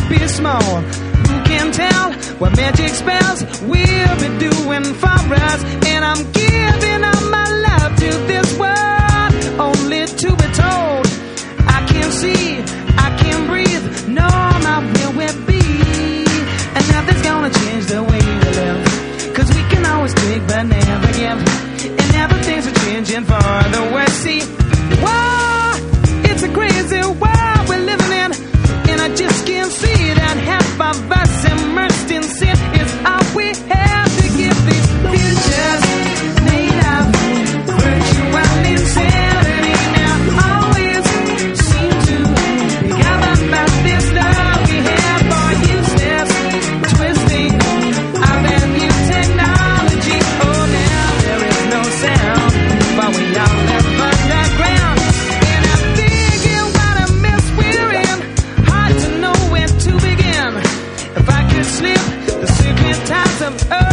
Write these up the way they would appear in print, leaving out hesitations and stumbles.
must be small. Who can tell what magic spells will be doing for us? And I'm giving all my love to this world, only to be told I can't see, I can't breathe, no, my will will be. And nothing's gonna change the way we live, 'cause we can always take but never give. And never things are changing for the worse. See, whoa, it's a crazy world we're living in, and I just can't see that half of us immersed in sin is all we have to give. These futures made of virtual insanity now always seem to be governed by this love we have for useless twisting of that new technology. Oh, now there is no sound, but we all live underground. And I'm thinking what a mess we're in, hard to know where to begin. If I could slip the secret ties of earth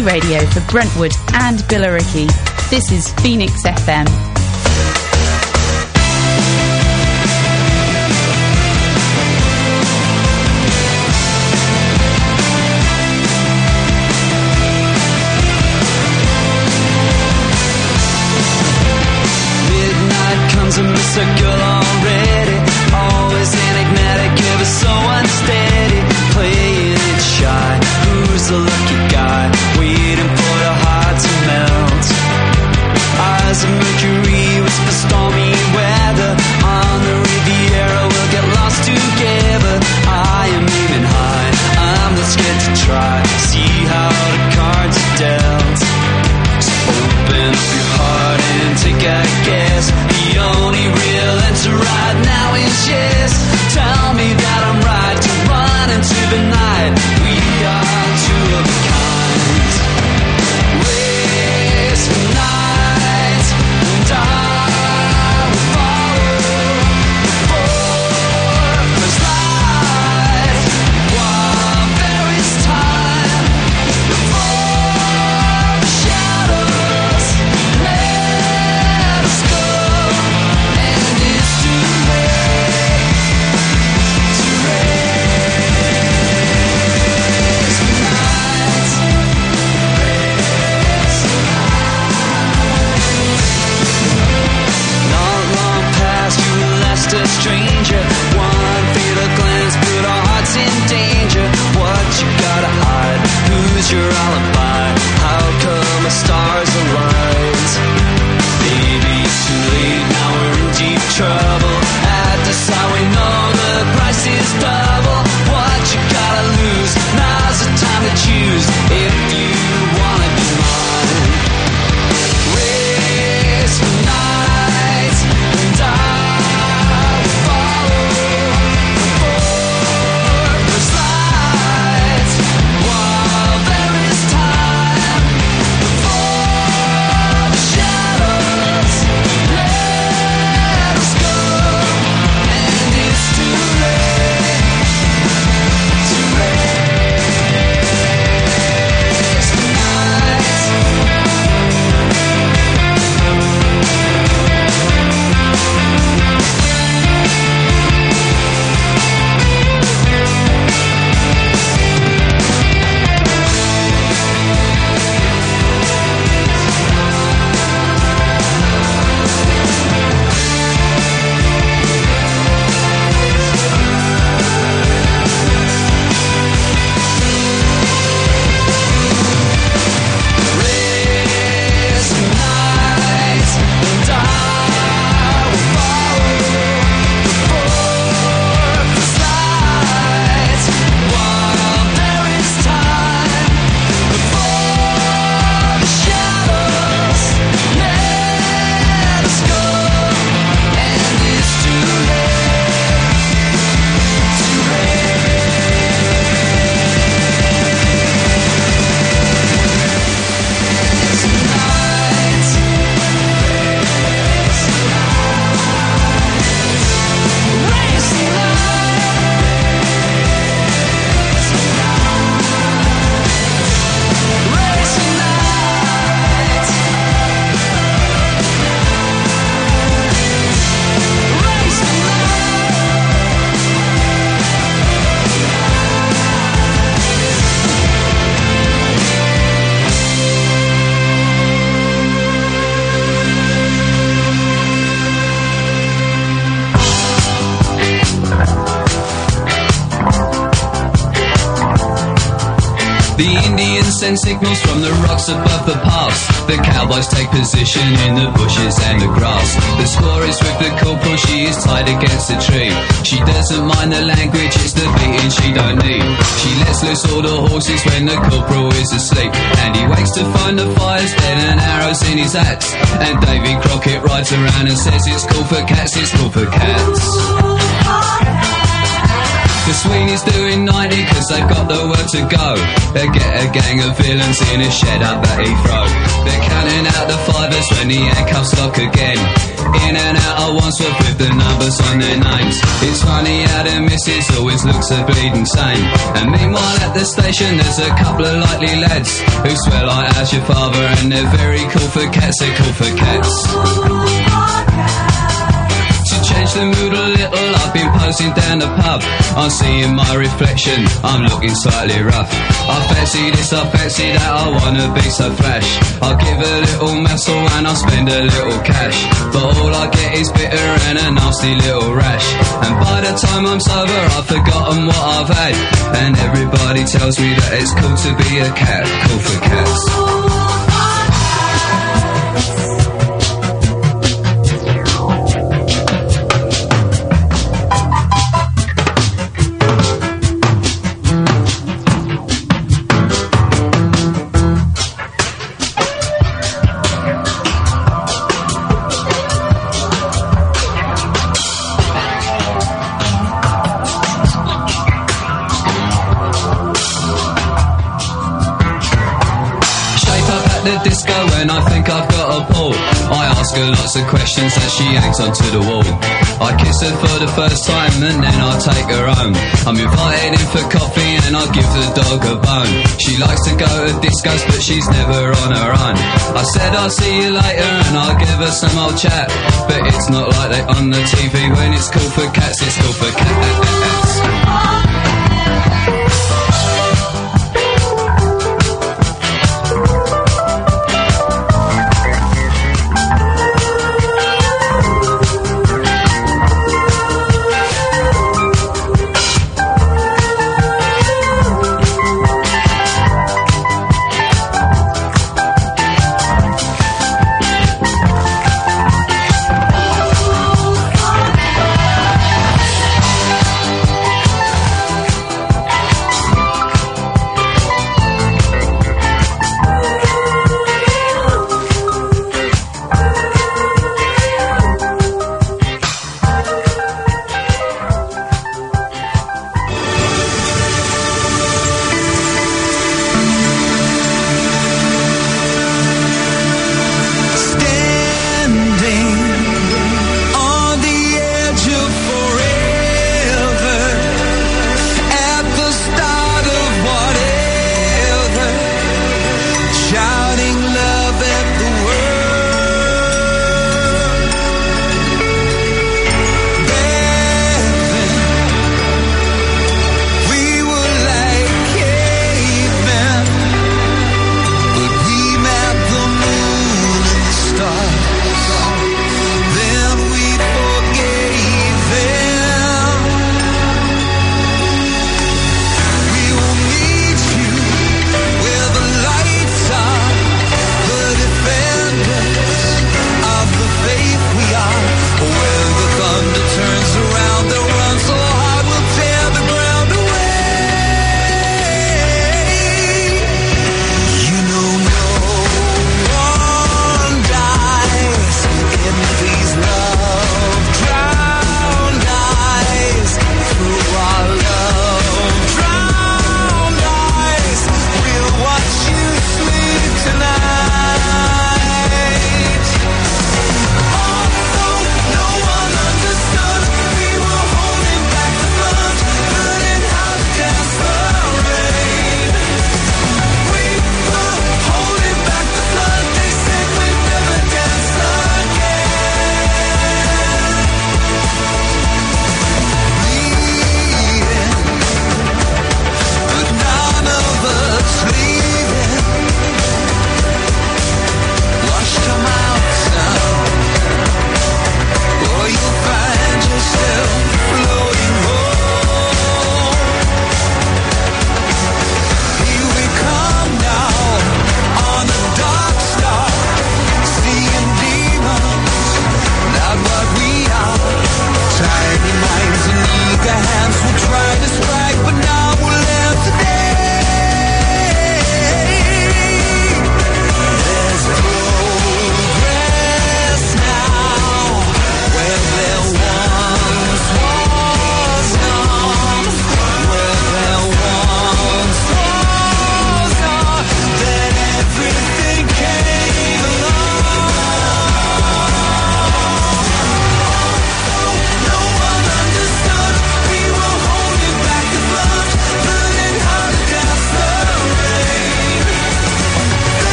community radio for Brentwood and Billericay. This is Phoenix FM. I miss a girl already. Always enigmatic, ever so unsteady. Playing it shy. Who's the lucky guy? Waiting for your heart to melt. Eyes of Mercury, whisper stormy weather. On the Riviera, we'll get lost together. I am aiming high. I'm not scared to try. See how the cards are dealt. So open up your heart and take a guess. The only real answer right now is yes. Tell me that I'm right to run into the night. We are two of a kind. Race the night, and I will follow the first light. While there is time before the shadows let us go. A stranger, one fatal glance put our hearts in danger. What you gotta hide? Who's your alibi? How come the stars align? Baby, it's too late, now we're in deep trouble. At this hour we know the price is double. What you gotta lose? Now's the time to choose if you wanna be mine. Race the night, and send signals from the rocks above the pass. The cowboys take position in the bushes and the grass. The squaw is with the corporal, she is tied against a tree. She doesn't mind the language, it's the beating she don't need. She lets loose all the horses when the corporal is asleep. And he wakes to find the fire's dead and arrows in his axe. And Davy Crockett rides around and says it's cool for cats, it's cool for cats. The Sweeney's doing 90 cause they've got the work to go. They get a gang of villains in a shed up at Heathrow. They're counting out the fivers when the handcuffs lock again. In and out of Wandsworth with the numbers on their names. It's funny how the missus always looks a bleeding sane. And meanwhile at the station there's a couple of likely lads who swear like how's your father, and they're very cool for cats, they're cool for cats. To change the mood a little, I've been posing down the pub. I'm seeing my reflection, I'm looking slightly rough. I fancy this, I fancy that, I wanna be so flash. I'll give a little muscle and I'll spend a little cash. But all I get is bitter and a nasty little rash. And by the time I'm sober I've forgotten what I've had. And everybody tells me that it's cool to be a cat, cool for cats. Lots of questions as she hangs onto the wall. I kiss her for the first time and then I take her home. I'm invited in for coffee and I give the dog a bone. She likes to go to discos but she's never on her own. I said I'll see you later and I'll give her some old chat. But it's not like they on the TV. When it's cool for cats, it's cool for cats.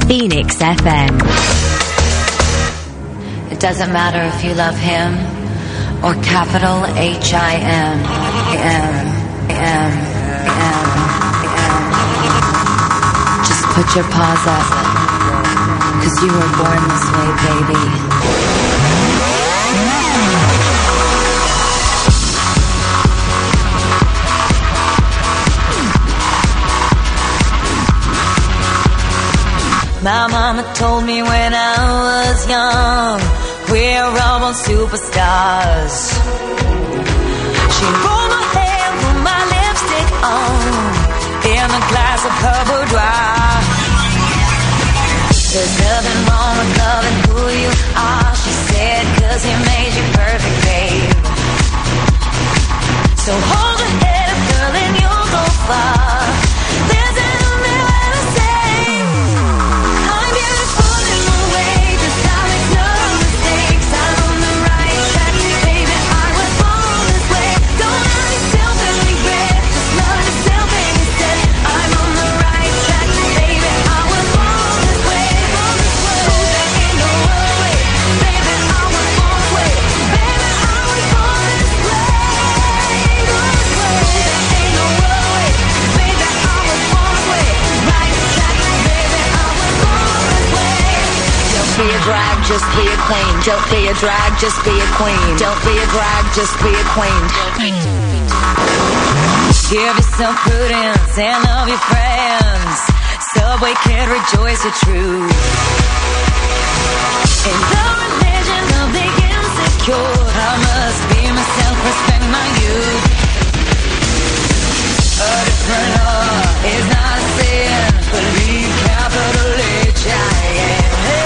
Phoenix FM. It doesn't matter if you love him or capital H-I-M. Just put your paws up, 'cause you were born this way, baby. My mama told me when I was young, we're all born superstars. She rolled my hair, put my lipstick on, in a glass of her boudoir. There's nothing wrong with loving who you are, she said, 'cause he made you perfect, babe. So hold your head up, girl, and you'll go far. There's an just be a queen. Don't be a drag, just be a queen. Don't be a drag, just be a queen. Give yourself prudence and love your friends. Subway kid, rejoice your truth. In the religion of the insecure, I must be myself, respect my youth. A different heart is not a sin. Believe capital H-I-M.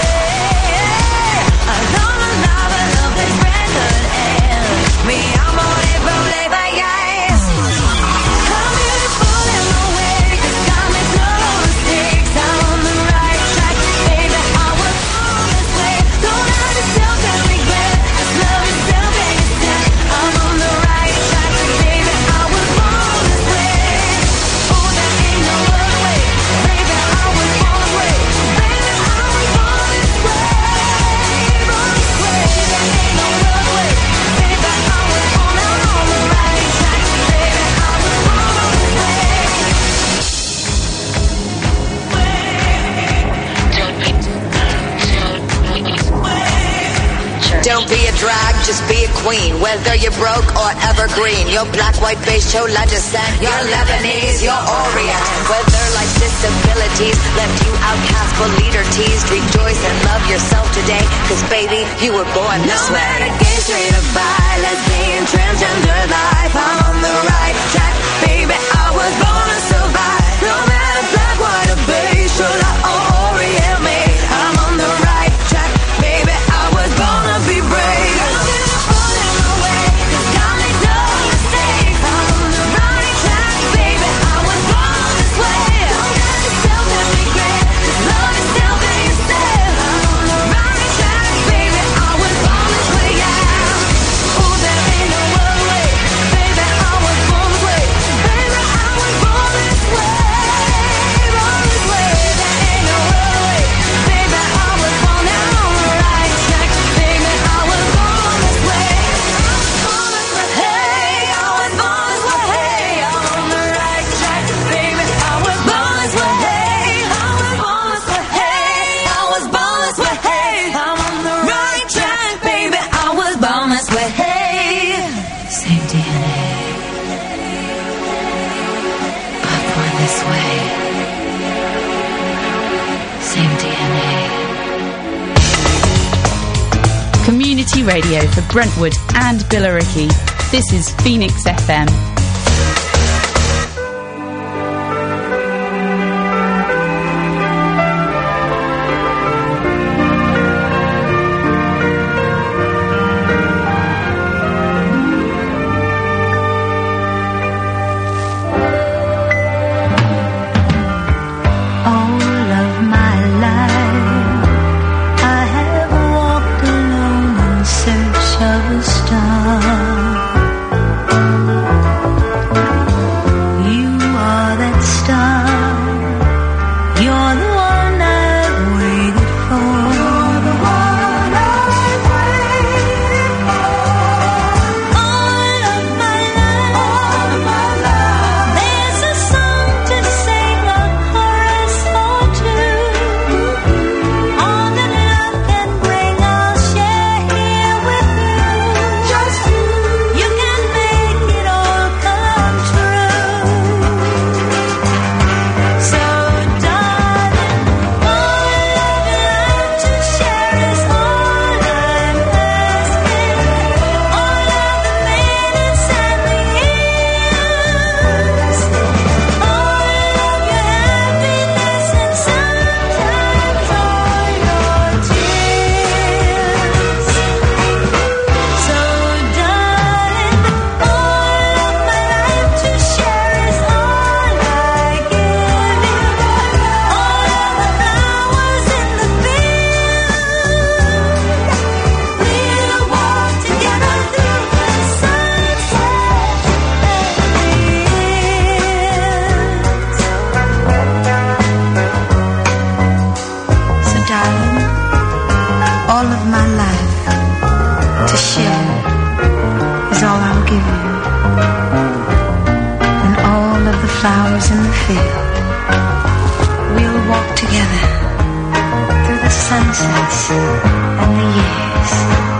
Me, I'm on it from late by eyes. I'm beautiful in my way, 'cause I make no mistakes. I'm on the right track, baby, I was born this way. Don't hurt yourself and regret, just love yourself and yourself. I'm on the right track, baby, I was born this way. Oh, there ain't no other way, baby, I was born this way. Baby, I was born this way. Born this way, there ain't no other way, baby. Don't be a drag, just be a queen. Whether you're broke or evergreen, you're black, white, beige, chola descent, you're Lebanese, you're Orient. Whether life's disabilities left you outcast but leader teased, rejoice and love yourself today, 'cause baby, you were born this way. No matter gay, straight or bi, lesbian, transgender life, I'm on the right track, baby, I was born to survive. No matter black, white or beige, chola or Orient made, I'm on the right track, baby, I was born to be brave. I'm beautiful in my way, 'cause I make no mistakes. I'm on the right track, baby, I was born this way. Don't hurt yourself and regret, just love yourself and yourself. I'm on the right track, baby, I was born this way, yeah. Oh, there ain't no other way, baby, I was born this way. Baby, I was born this way. Born this way, there ain't no other way, baby, I was born on the right track, baby, I was born this way. Hey, I was born this way. Hey, I'm on the right track, baby, I was born this way. Hey, I was born this way. Hey, I was born this way. Hey, I'm on the right track, baby, I was born this way. Hey, Same DNA. But born this way. Same DNA. Community radio for Brentwood and Billericay. This is Phoenix FM. All of my life I have walked alone in search of a star. feel. We'll walk together through the sunsets and the years.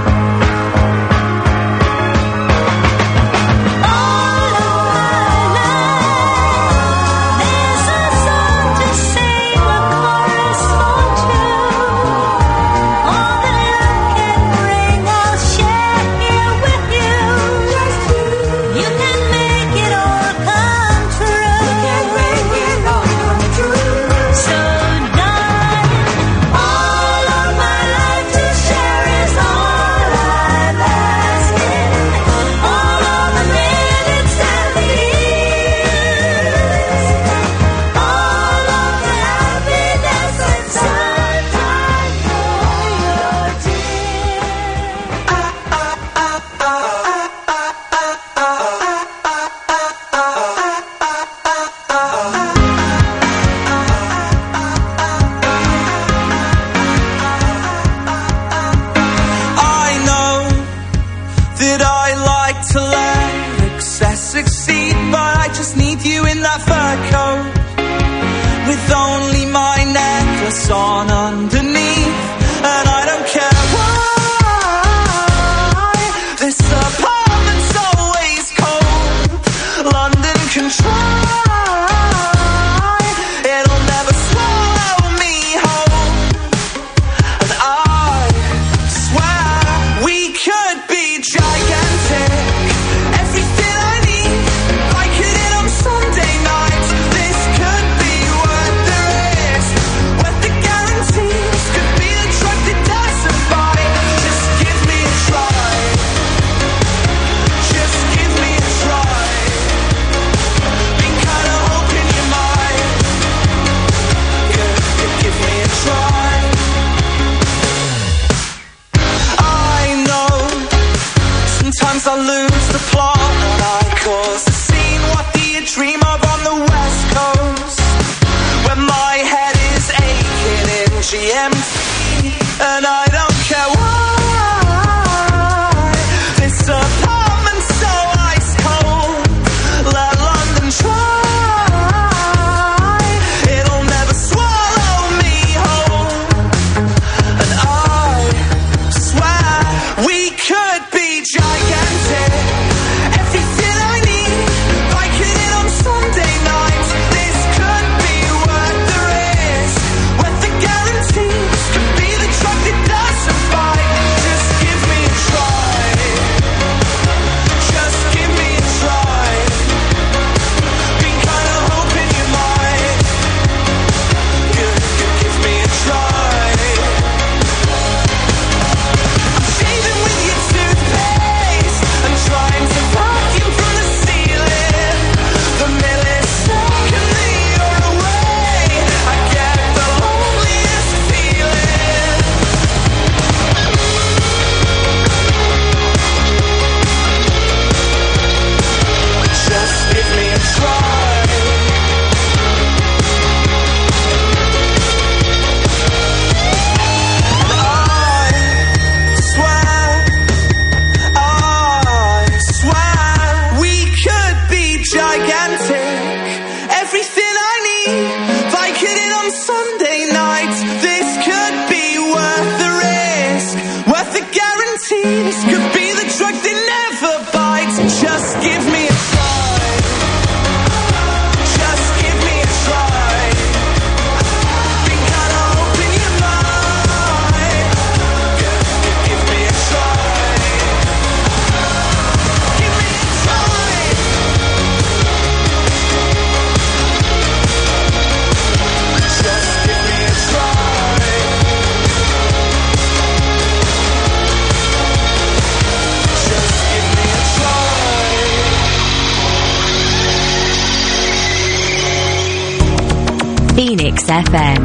Phoenix FM.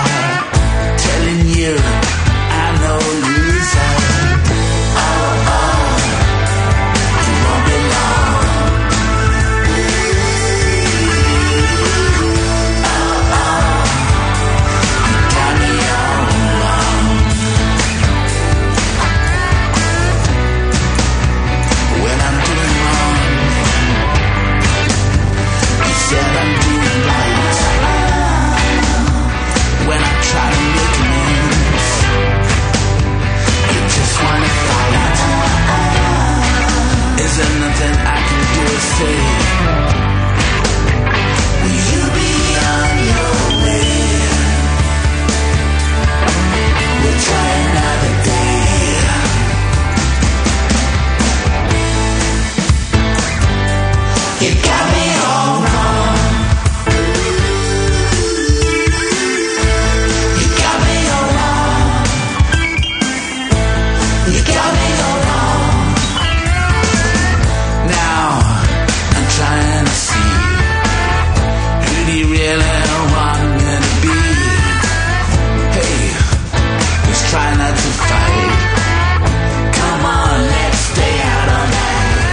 Telling you, I know loser. Oh, oh. nothing I can do or say. Will you be on your way? We'll try another day. You got me all wrong. You got me all wrong. You got me all wrong. Now I'm trying to see who do you really want me to be? Hey, let's try not to fight. Come on, let's stay out all night.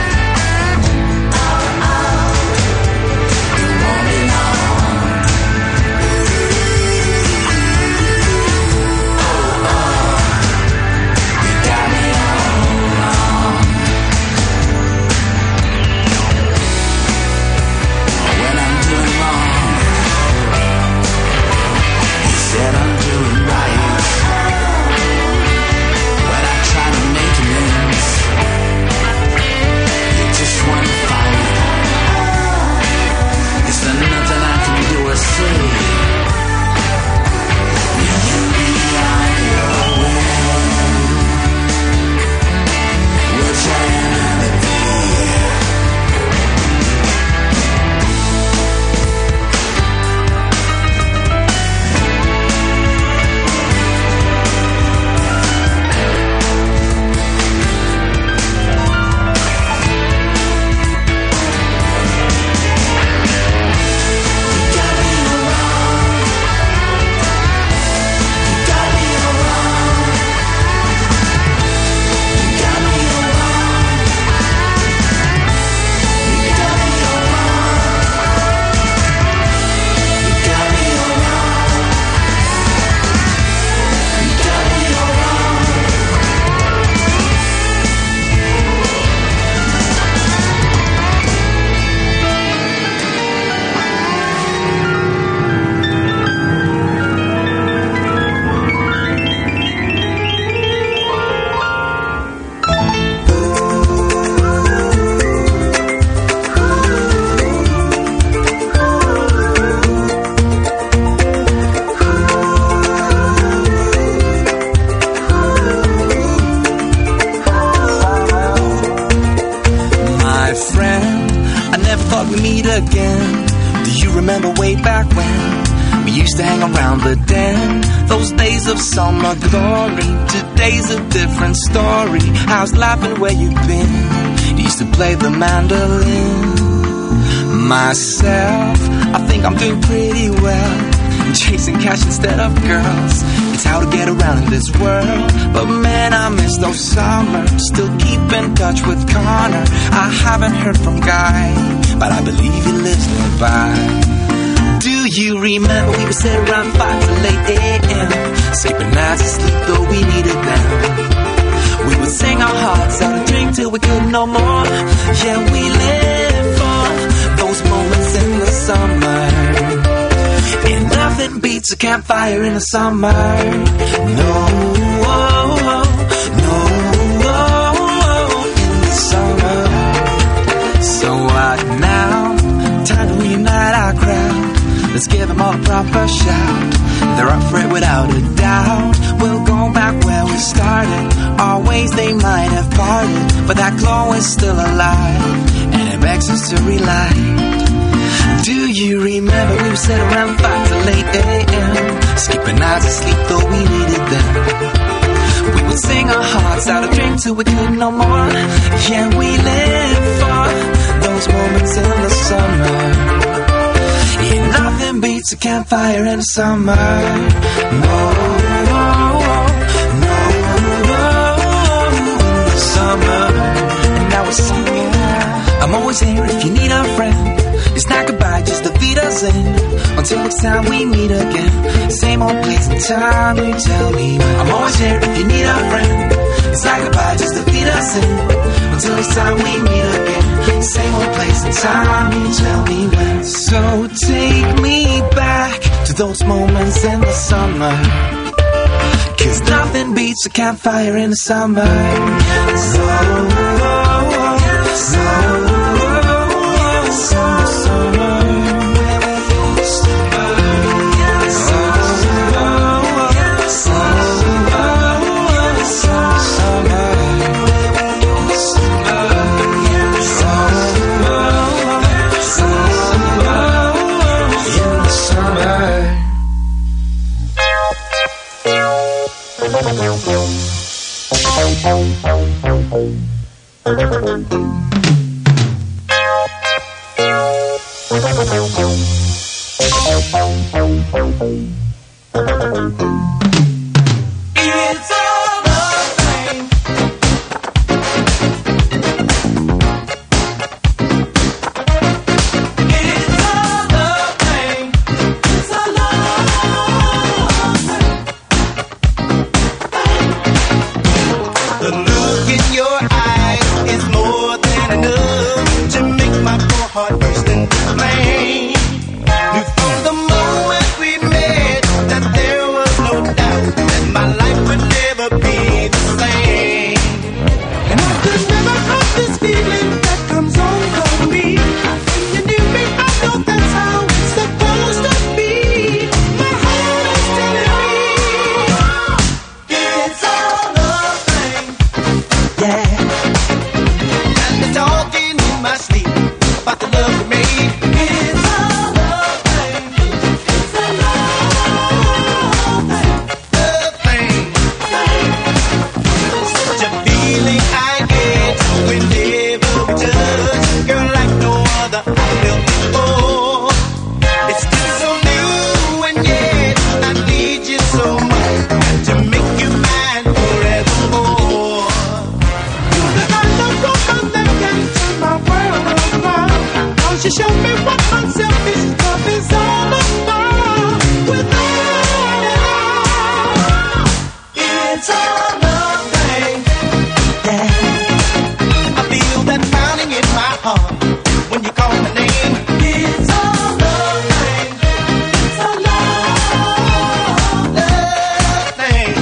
Summer glory, today's a different story. How's life and where you've been? Used to play the mandolin. Myself, I think I'm doing pretty well. Chasing cash instead of girls. It's how to get around in this world. But man, I miss those summers. Still keep in touch with Connor. I haven't heard from Guy, but I believe he lives nearby. Do you remember we would sit around 5 till 8 a.m. Sleeping nights to sleep though we needed them. We would sing our hearts out and drink till we could no more. Yeah, we live for those moments in the summer. And nothing beats a campfire in the summer. No, no, in the summer. So what now? Time to reunite our crowd. Let's give them all a proper shout. They're up for it without a doubt. We'll go back where we started. Our ways they might have parted, but that glow is still alive, and it begs us to relight. Do you remember we would sit around 5 till 8 a.m. Skipping nights of sleep though we needed them. We would sing our hearts out, a drink till we could no more. Yeah, we live for those moments in the summer. Yeah, nothing beats a campfire in the summer. No, no, no, in the summer. And now we're singing. I'm always here if you need a friend. It's not goodbye, just a feed us in. Until next time we meet again. Same old place and time, you tell me when. I'm always here if you need a friend. It's not goodbye, just a feed us in. Until next time we meet again. Same old place and time, you tell me when. So take me back to those moments in the summer. 'Cause nothing beats a campfire in the summer. So heart burst into flame. Knew from the moment we met that there was no doubt that my life would never be the same. And I could never have this feeling that comes over me. When you knew me, I know that's how it's supposed to be. My heart is telling me it's all a thing. Yeah. And it's talking in my sleep about the love we made. It's all a thing. It's a love thing. Such a feeling I get whenever we touch, girl, like no other I felt before. It's still so new and yet I need you so much to make you mine forevermore. You're the kind of woman that can turn my world around. Cause you show me what unselfish love is all about. Without it all, it's all a thing. Yeah. I feel that pounding in my heart when you call my name. It's all a thing. It's a love thing.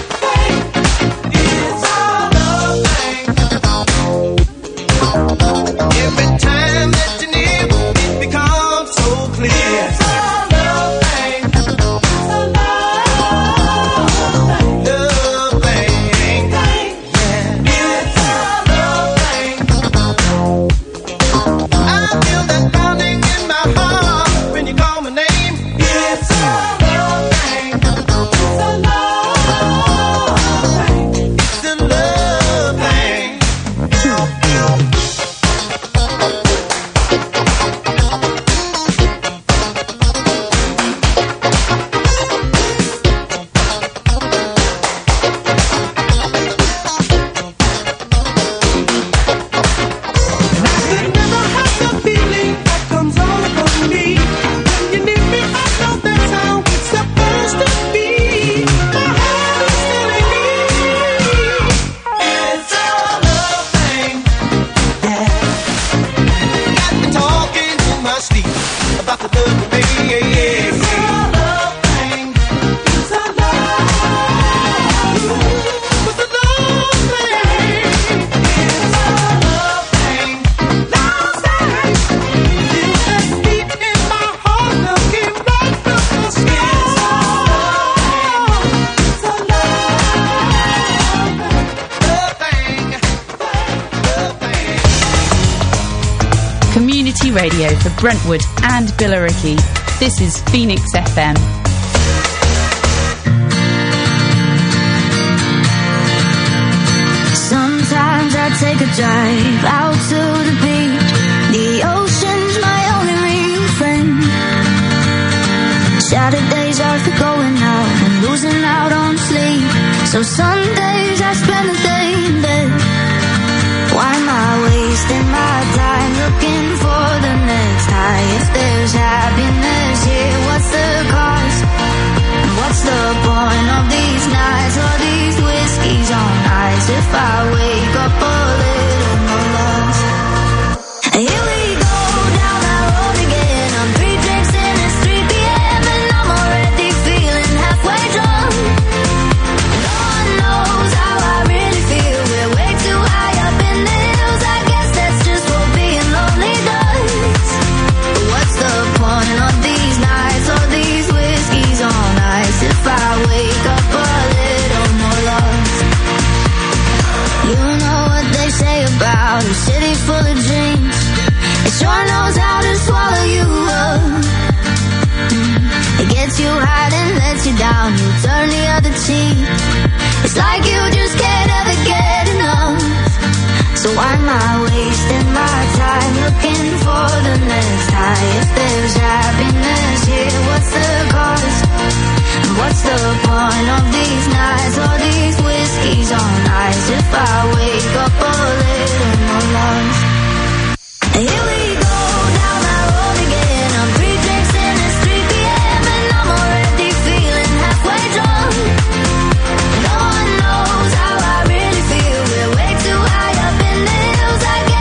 It's all a thing. Every time that you're near, it becomes so clear. It's all a thing. It's a love thing. Yeah. It's all a thing. I feel that pounding in my heart when you call my name. It's all a thing. It's a love thing. It's a love thing. I could never have the feeling that comes over me. When you need me, I know that's how it's supposed to be. My heart is telling me it's all a thing. Yeah. Got me talking in my sleep about the love we made. It's all a thing. It's a love. It's a love thing. It's all a thing. Love thing. Feel that beat in my heart looking right from the skin. It's a love thing. Love thing. Community radio for Brentwood and Billericay. This is Phoenix FM. Sometimes I take a drive out to the beach. The ocean's my only real friend. Saturdays are for going out and losing out on sleep. So Sundays I spend the day in bed. Why am I wasting my time looking for the next high? If there's happiness here, what's the cost? And what's the point of these nights or these whiskeys on ice if I wake up a little more lost? Here we go down that road again. I'm 3 drinks in, it's 3 p.m. and I'm already feeling halfway drunk. No one knows how I really feel. We're way too high up in the hills. I guess that's just what being lonely does. But what's the point of these nights or these whiskeys on ice if I wake up a little more lost? You know what they say about a city full of dreams. It sure knows how to swallow you up. It gets you high and lets you down. You turn the other cheek. It's like you just can't ever get enough. So why am I wasting my time looking for the next high? If there's happiness here, what's the cost? And what's the point of these nights or these whiskeys on ice if I wake up a little more lost? Here we go down that road again. I'm 3 drinks in, it's 3 p.m. and I'm already feeling halfway drunk. No one knows how I really feel. We're way too high up in the hills. I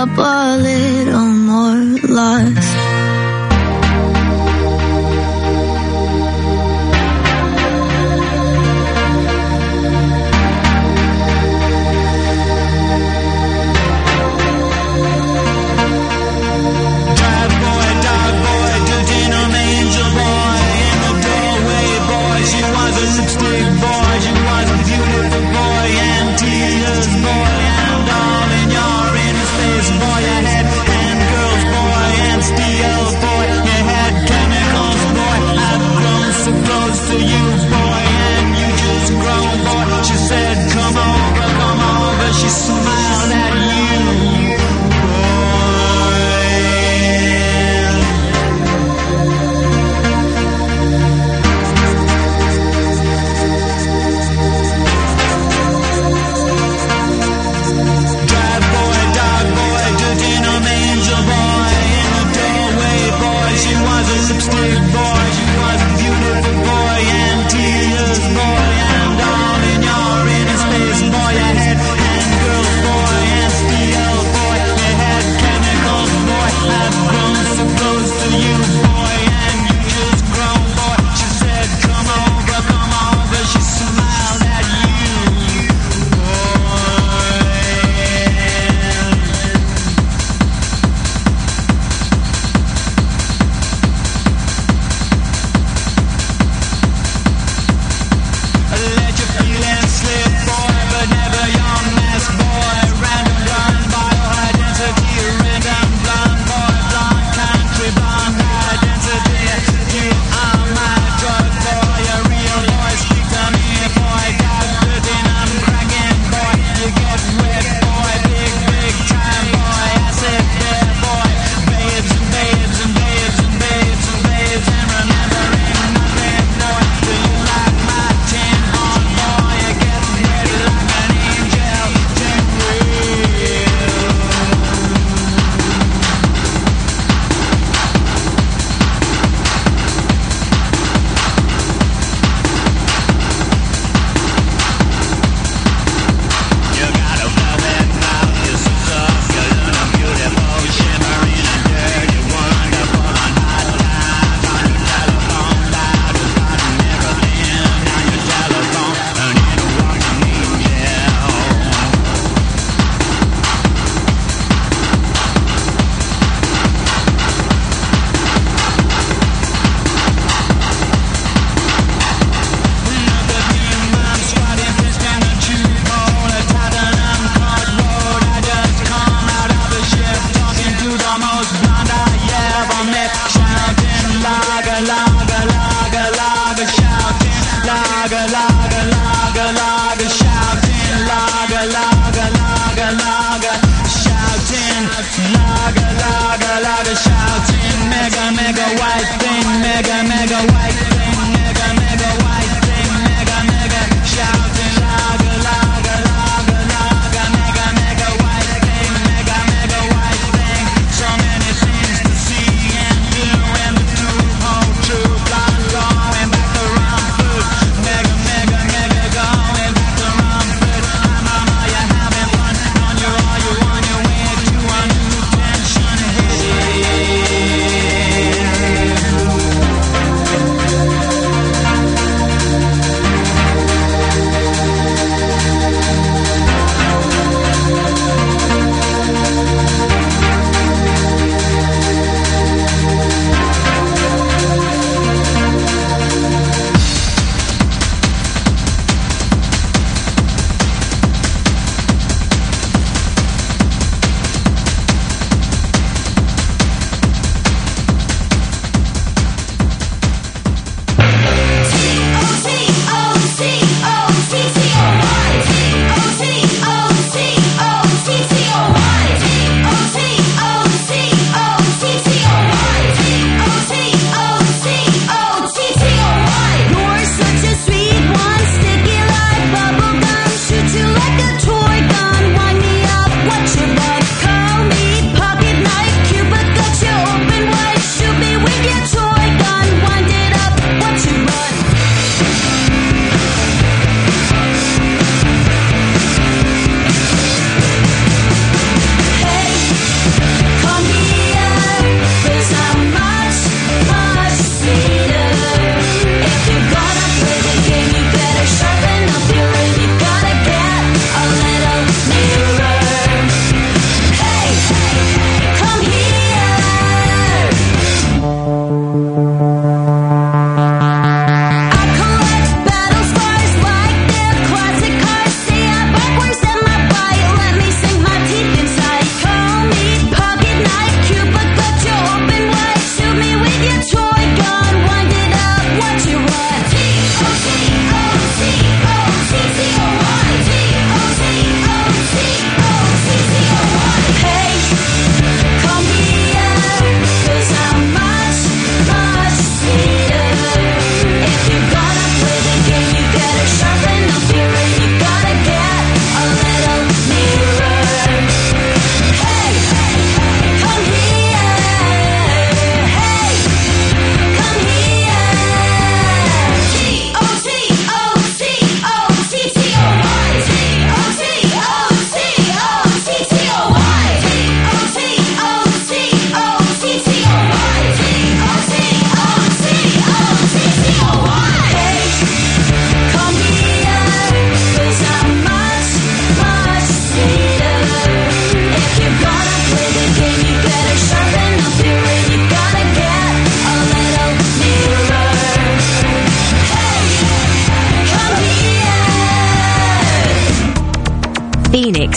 up a little more lost.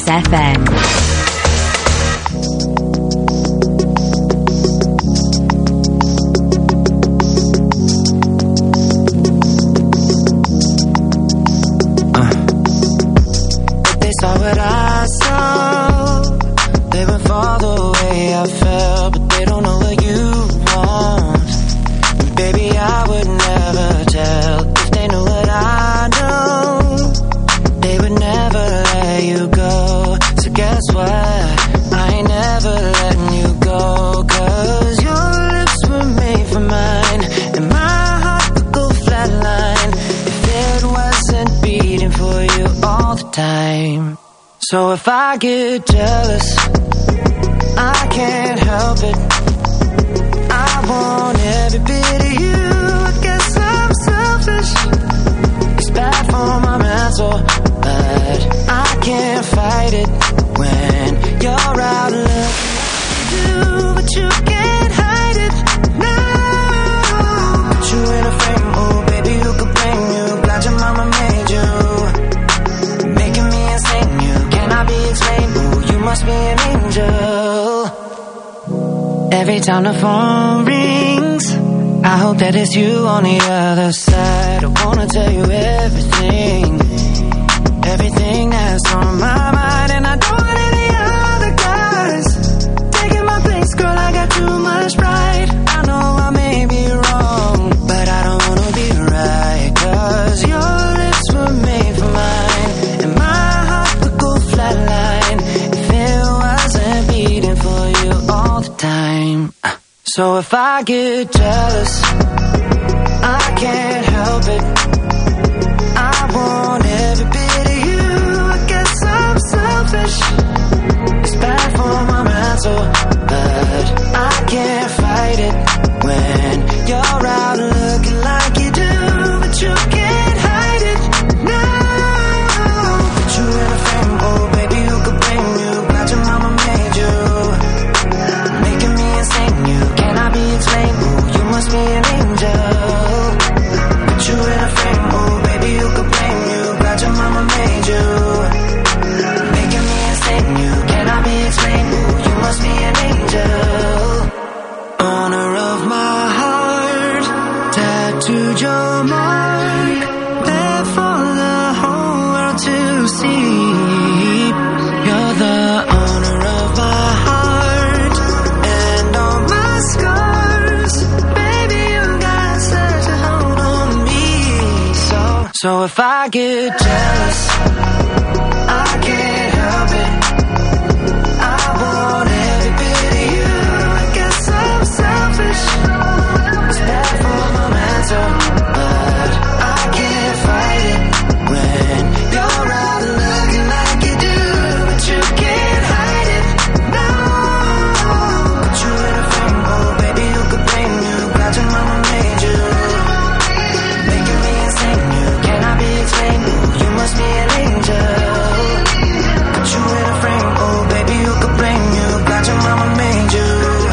FM. So if I get jealous, I can't help it. I want every bit of you. I guess I'm selfish. It's bad for my mental, but I can't fight it when you're out looking do, but you can't hide it. No, put you in a frame, oh baby, who could blame you? Glad your mama made you, making me insane. You cannot be explained. Oh, you must be an angel. Every time the phone rings, I hope that it's you on the other side. I wanna tell you everything, everything that's on my mind, and I don't want any other guys taking my place, girl. I got too much pride. I know I may be wrong, but I don't wanna be right, 'cause your lips were made for mine, and my heart would go flatline if it wasn't beating for you all the time. So if I get jealous, I can't help it. I want every bit of you. I guess I'm selfish. It's bad for my mental, but I can't fight it when you're out looking like you do, but you can't hide it. No, put you in a frame, oh baby, who could blame you? Glad your mama made you, making me insane. You cannot be explained. Oh, you must be an angel. Put you in a frame, oh baby, who could blame you? Glad your mama made you, making me insane. You cannot be explained. Oh, you must be an angel. Honor of my heart, tattooed your mark, there for the whole world to see. You're the honor of my heart, and all my scars. Baby, you got such a hold on me. So if I get jealous, I can't help it. I want every bit of you. I guess I'm selfish. It's bad for my mental, but I can't fight it when you're out looking like you do, but you can't hide it. No, put you in a frame, oh baby, who could blame you? Glad your mama made you, making me insane. You cannot be explained. Oh, you must be an angel. Put you in a frame, oh baby, who could blame you? Glad your mama made you,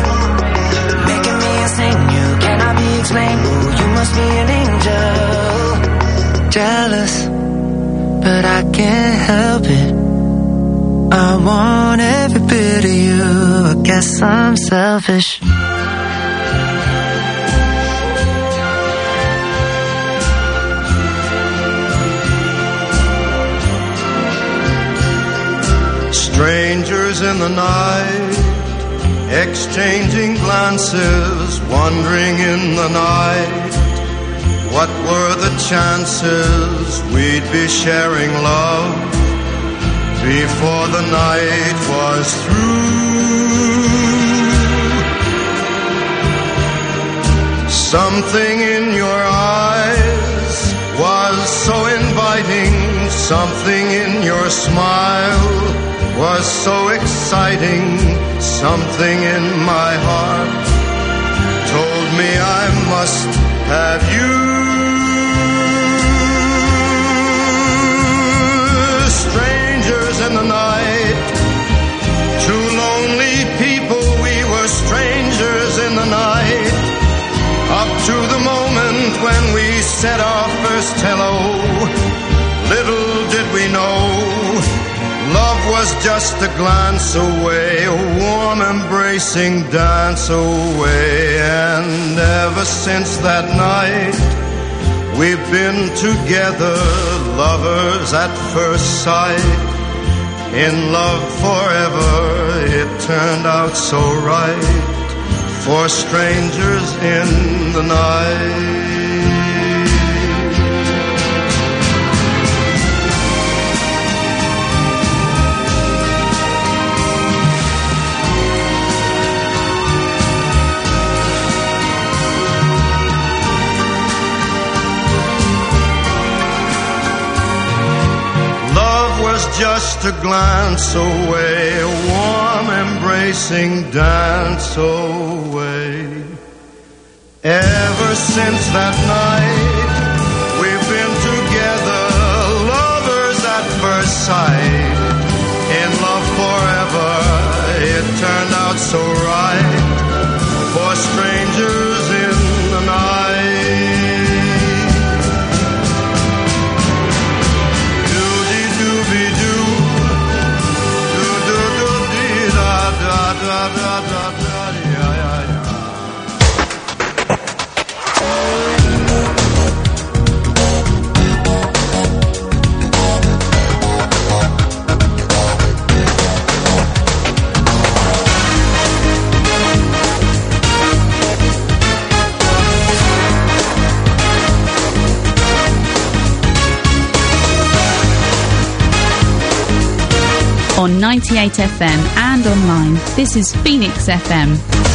making me insane. You cannot be explained. Oh, you must be an angel. Jealous, but I can't help it. I want every bit of you. I guess I'm selfish. Strangers in the night, exchanging glances, wandering in the night. What were the chances we'd be sharing love before the night was through? Something in your eyes was so inviting, something in your smile was so exciting, something in my heart told me I must have you. Strangers in the night, two lonely people, we were strangers in the night, up to the moment when we said our first hello. Little did we know, love was was just a glance away, a warm embracing dance away. And ever since that night, we've been together, lovers at first sight. In love forever, it turned out so right, for strangers in the night. Just a glance away, a warm embracing dance away. Ever since that night, we've been together, lovers at first sight. In love forever, it turned out so right, for strangers in the night. On 98 FM and online, this is Phoenix FM.